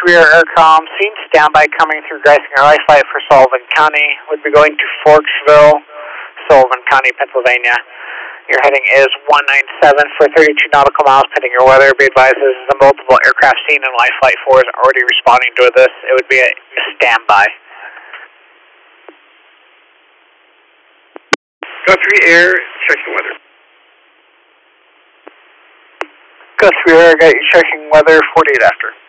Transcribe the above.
3 Air Aircom, seen standby coming through Geisinger Life Flight for Sullivan County. Would be going to Forksville, Sullivan County, Pennsylvania. Your heading is 197 for 32 nautical miles, pending your weather. Be advised this is a multiple aircraft seen and Life Flight 4 is already responding to this. It would be a standby. Go 3 Air, checking weather. Go 3 Air, got you checking weather 48 after.